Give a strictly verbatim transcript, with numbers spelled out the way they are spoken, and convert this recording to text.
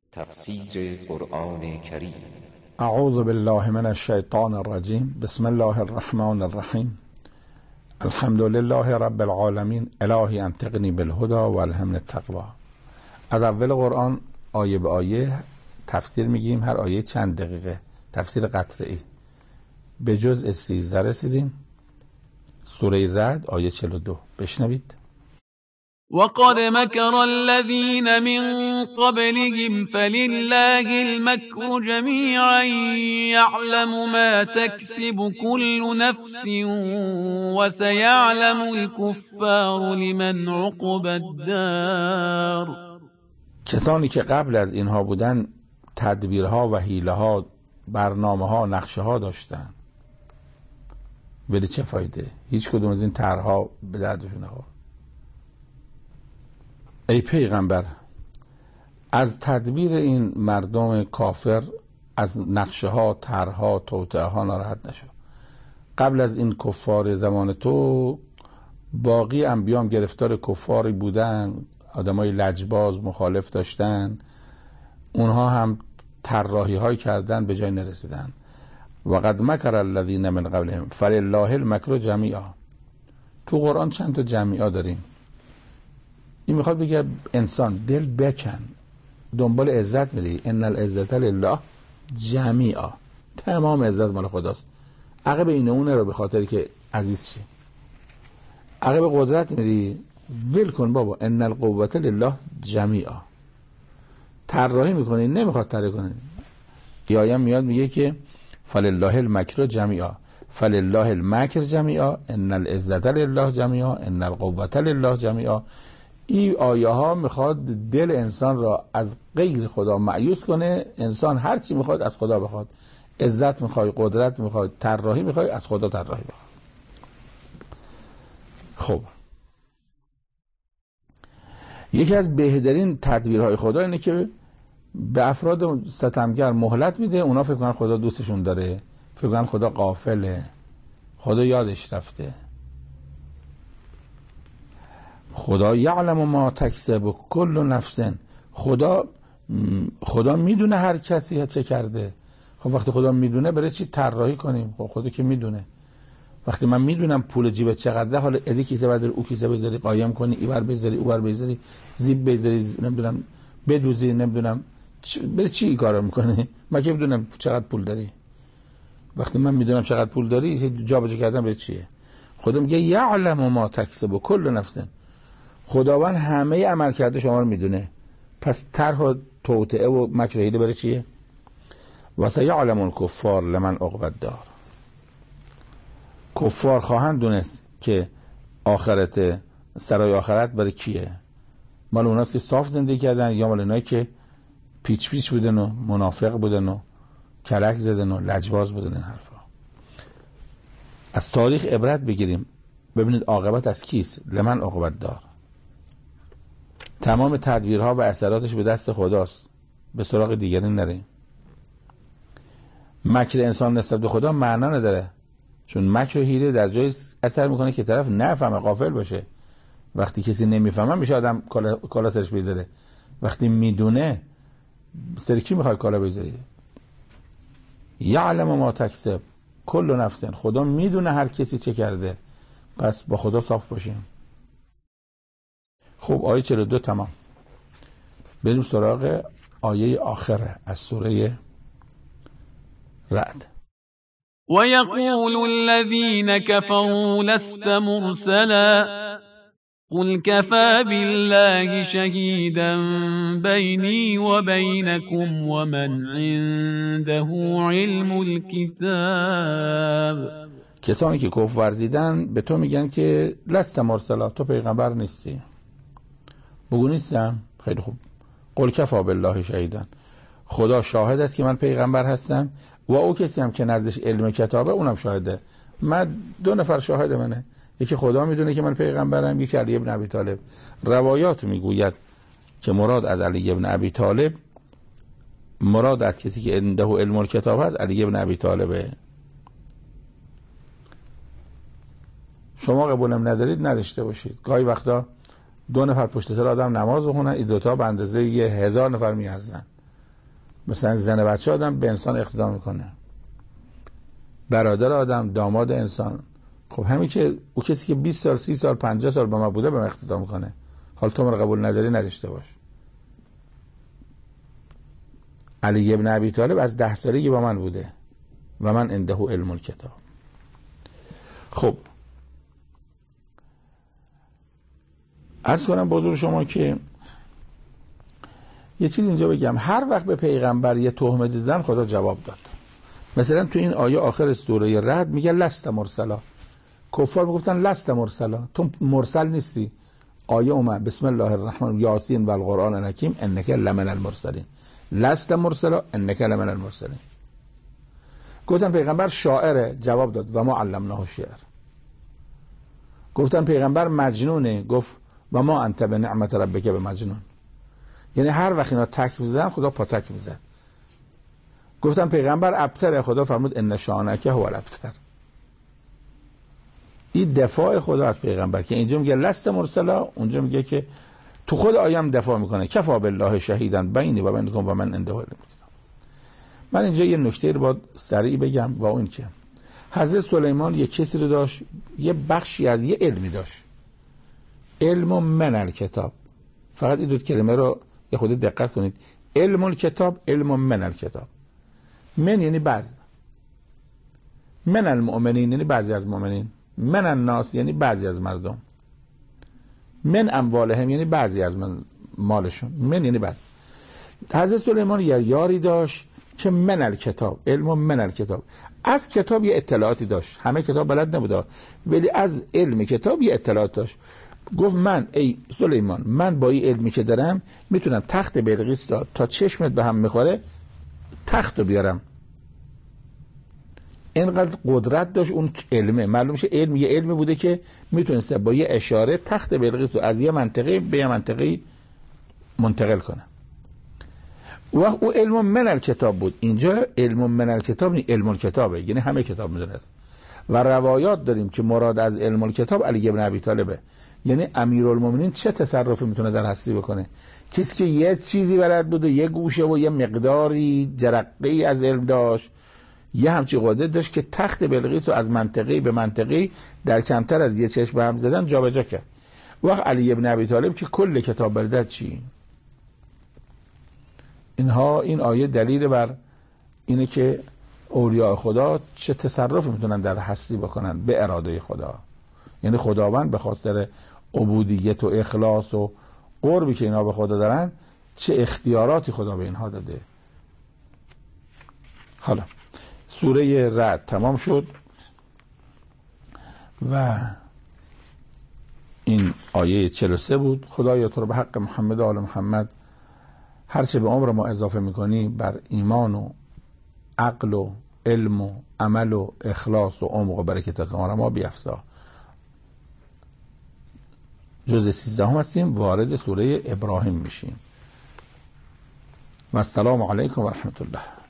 تفسیر قرآن کریم. اعوذ بالله من الشیطان الرجیم. بسم الله الرحمن الرحیم. الحمد لله رب العالمین. الهی انطقنی بالهدى و الهمنی التقوی. از اول قرآن آیه به آیه تفسیر میگیم، هر آیه چند دقیقه، تفسیر قطعی. به جزء سیزده رسیدیم. سوره رعد آیه چهل و دو. بشنوید. وقد مكر الذين من قبلهم فلله المكر جميعا يعلم ما تكسب كل نفس وسيعلم الكفار لمن عقبى الدار. کسانی که قبل از اینها بودن تدبیرها و حیله‌ها، برنامه‌ها، نقشه‌ها داشتن، ولی چه فایده؟ هیچ کدوم از این طرح‌ها به دردشون نخورد. ای پیغمبر، از تدبیر این مردم کافر، از نقشه ها، طرح‌ها، توطئه ها ناراحت نشو. قبل از این کفار زمان تو باقی انبیام گرفتار کفاری بودن، آدمای لجباز مخالف داشتن، اونها هم طراحی های کردن به جای نرسیدن. وقد مکر الذین من قبلهم فلله المکر جمیعا. تو قرآن چند تا جمیعا داریم. این میخواد بگه انسان دل بکن، دنبال عزت میری. ان العزت لله جمیعا. تمام عزت مال خداست. عقب این اونه رو به خاطر که عزیز شی. عقب قدرت میری، ول کن بابا. ان القوة لله جمیعا. طراحی میکنی، نمیخواد طراحی کنی. آیه میاد میگه که فلله المکر جمیعا، فلله المکر جمیعا، ان العزت لله جمیعا، ان القوة لله جمیعا. این آیه ها میخواد دل انسان را از غیر خدا مایوس کنه. انسان هر چی میخواد از خدا بخواد. عزت میخوای، قدرت میخوای، طراحی میخوای، از خدا طراحی بخواد. خب، یکی از بهترین تدبیرهای خدا اینه که به افراد ستمگر مهلت میده. اونا فکر کنن خدا دوستشون داره، فکر کنن خدا غافله، خدا یادش رفته. خدا یعلم ما تکسب کل نفس. خدا خدا میدونه هر کسی چه کرده. خب وقتی خدا میدونه برای چی طراحی کنیم؟ خب خدا که میدونه. وقتی من میدونم پول جیبت چقدره، حالا از این کیسه برداری او کیسه بذاری، قایم کنی، اینور بذاری اونور بذاری، زیب بذاری، نمیدونم بدوزی، نمیدونم برای چی این کارو میکنی؟ من که میدونم چقدر پول داری. وقتی من میدونم چقدر پول داری، جابجا کردن برای چیه؟ خدا میگه یعلم ما تکسب کل نفس. خداوند همه عمل کرده شما رو میدونه. پس طرح و توطئه و مکر و حیله برای چیه؟ و سیعلم الکفار لمن عقبی الدار. کفار خواهند دونست که آخرت، سرای آخرت برای کیه. مال اوناست که صاف زندگی کردن، یا مال اونایی که پیچ پیچ بودن و منافق بودن و کلک زدن و لجباز بودن. این حرفا از تاریخ عبرت بگیریم، ببینید عاقبت از کیست. لمن عقبی الدار. تمام تدبیرها و اثراتش به دست خداست، به سراغ دیگری نریم. مکر انسان نسبت به خدا معنا نداره، چون مکر و حیله در جای اثر میکنه که طرف نفهمه، غافل باشه. وقتی کسی نمیفهمه میشه آدم کالا, کالا سرش بذاره. وقتی میدونه، سر کی میخواد کالا بذاری؟ یعلم ما تکسب کل نفس. خدا میدونه هر کسی چه کرده. پس با خدا صاف باشیم. خب آیه چهل و دو تمام. بریم سراغ آیه آخره از سوره رعد. ويقول الذين كفروا لست مرسلا قل كفى بالله شهيدا بيني وبينكم ومن عنده علم الكتاب. کسانی که کفر ورزیدن به تو میگن که لست مرسلا، تو پیغمبر نیستی. بگو نیستم. خیلی خوب. قل کفی بالله شهیدا. خدا شاهد است که من پیغمبر هستم و او کسی هم که نزدش علم کتابه اونم شاهده. من دو نفر شاهد منه. یکی خدا میدونه که من پیغمبرم، یکی علی ابن ابی طالب. روایات میگوید که مراد از علی ابن ابی طالب، مراد از کسی که عنده علم الکتاب هست، علی ابن ابی طالبه. شما قبولم ندارید، نداشته باشید. گاهی وقتا دو نفر پشت سر آدم نماز بخونن، این دوتا به اندازه یه هزار نفر میارزن. مثلا زن بچه آدم به انسان اقتدا میکنه، برادر آدم، داماد انسان. خب همین که او کسی که بیست سال سی سال پنجاه سال با ما بوده به من اقتدا میکنه، حال تو من قبول نداری نداشته باش. علی ابن ابی طالب از ده سالگی با من بوده و من عنده علم الکتاب. خب عرض کنم بزرگ شما که یه چیز اینجا بگم، هر وقت به پیغمبر یه تهمت زدن خدا جواب داد. مثلا تو این آیه آخر سوره رعد میگه لست مرسلا، کفار میگفتن لست مرسلا، تو مرسل نیستی. آیه اومد بسم الله الرحمن یاسین و القرآن الحکیم انک لمن المرسلین، لست مرسلا انک لمن المرسلین. گفتن پیغمبر شاعره، جواب داد و ما علمناه شعر. گفتن پیغمبر مجنونه، گفت و ما انت به نعمت ربک به مجنون. یعنی هر وقت اینا تک میزدن خدا پاتک میزد. گفتن پیغمبر ابتره، خدا فرمود ان شانک هو الابتر. این دفاع خدا از پیغمبر که اینجا میگه لست مرسلا، اونجا میگه که تو خود آیام دفاع میکنه کفا بالله شهیدا بینی و بینکم و من عنده علم الکتاب. من اینجا یه نکته رو باید سریع بگم و اون که حضرت سلیمان یه کسی رو داشت، یه بخشی از یه علمی داشت، علم من الکتاب. فقط این دو کلمه رو یه خود دقت کنید، علم الکتاب، علم من الکتاب. من یعنی بعض، من المؤمنین یعنی بعضی از مؤمنین، من الناس یعنی بعضی از مردم، من اموالهم یعنی بعضی از من مالشون، من یعنی بعض. حضرت سلیمان یه یاری داشت که من الکتاب، علم من الکتاب، از کتاب یه اطلاعاتی داشت، همه کتاب بلد نبوده ولی از علم کتاب یه اطلاعات داشت. گفت من ای سلیمان، من با این علمی که دارم میتونم تخت بلقیس تا, تا چشمت به هم میخوره تخت رو بیارم. اینقدر قدرت داشت اون علمه. معلوم میشه علم یه علمی بوده که میتونسته با یه اشاره تخت بلقیس رو از یه منطقه به یه منطقه منتقل کنه. وقت او علم من الکتاب بود. اینجا علم من الکتاب نی، علم الکتابه، یعنی همه کتاب میدونست. و روایات داریم که مراد از علم الکتاب علی ابن ابی طالبه، یعنی امیرالمومنین چه تصرفی میتونه در هستی بکنه؟ کسی که یه چیزی بلد بود و یه گوشه و یه مقداری جرقه‌ای از علم داشت، یه همچی قدرت داشت که تخت بلقیس رو از منطقه به منطقه در کمتر از یه چشم به هم زدن جابجا کرد. وقت علی ابن ابی طالب که کل کتاب بلد چی؟ اینها این آیه دلیل بر اینه که اولیاء خدا چه تصرفی میتونن در هستی بکنن به اراده خدا. یعنی خداوند به خاطر عبودیت و اخلاص و قربی که اینا به خدا دارن چه اختیاراتی خدا به اینها داده. حالا سوره رعد تمام شد و این آیه چهل و سه بود. خدایا تو رو به حق محمد و آل محمد هرچه به عمر ما اضافه میکنی بر ایمان و عقل و علم و عمل و اخلاص و عمق و برکت قمر ما بیفزا. جزء سیزده هم هستیم، وارد سوره ابراهیم میشیم. و السلام علیکم و رحمت الله.